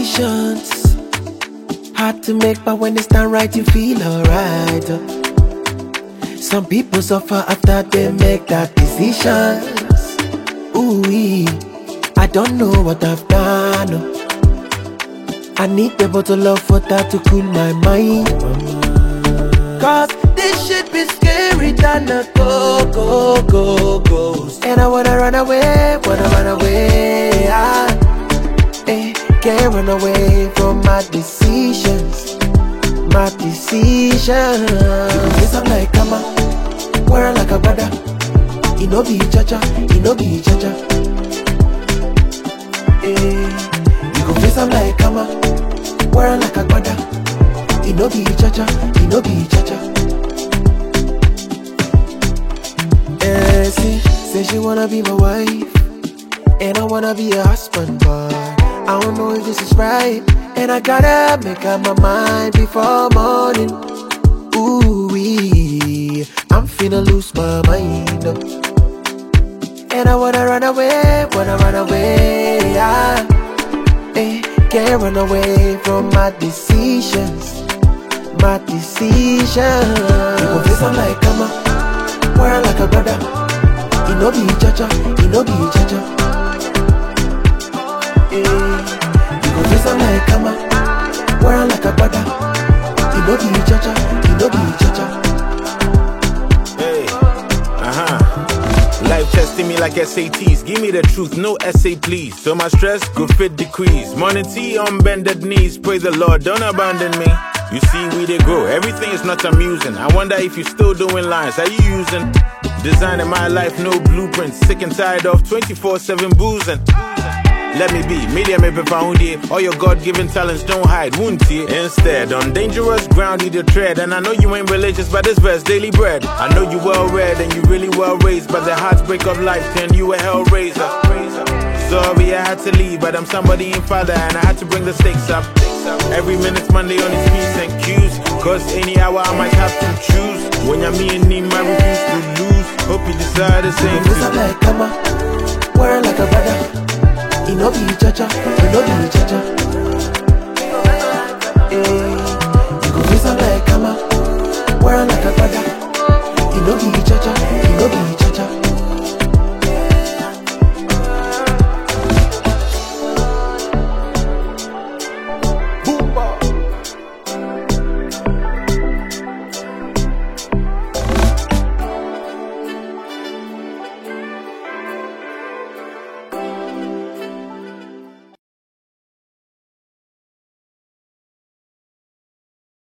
decisions. Hard to make, but when it's done right, you feel alright. Some people suffer after they make that decisions. Ooh, I don't know what I've done. I need a bottle of water to cool my mind. Cause this shit be scary than a go. And I wanna run away. Can't run away from my decisions. You can face I'm like Kama, wear like a brother. It no be cha-cha. You can face I'm like Kama, wear like a brother. It no be cha-cha. Say she wanna be my wife, and I wanna be a husband, but I don't know if this is right, and I gotta make up my mind before morning. Ooh, I'm finna lose my mind, and I wanna run away. Can't run away from my decisions. You can face I'm like Kama, wear like a brother. It no be cha-cha. You go face I'm like Kama, wear like a brother. It no be cha-cha. Hey, life testing me like SATs. Give me the truth, no essay please. So my stress could fit decrease. Morning tea on bended knees. Praise the Lord, don't abandon me. You see we they grow, everything is not amusing. I wonder if you still doing lines, are you using? Designing my life, no blueprints. Sick and tired of 24/7 boozing. Let me be, media me found here. All your God-given talents don't hide, won't you? Instead, on dangerous ground you tread. And I know you ain't religious, but this verse daily bread. I know you well read and you really well raised, but the heartbreak of life turned you a hellraiser. Sorry I had to leave, but I'm somebody in father and I had to bring the stakes up. Every minute's Monday on his P's and Q's, cause any hour I might have to choose. When you're me and need my refuse to lose. Hope you decide the same too. I'm like Kama, wear like a brother. It no be cha-cha. You go face I'm like Kama, wear like a brother. It no be cha-cha.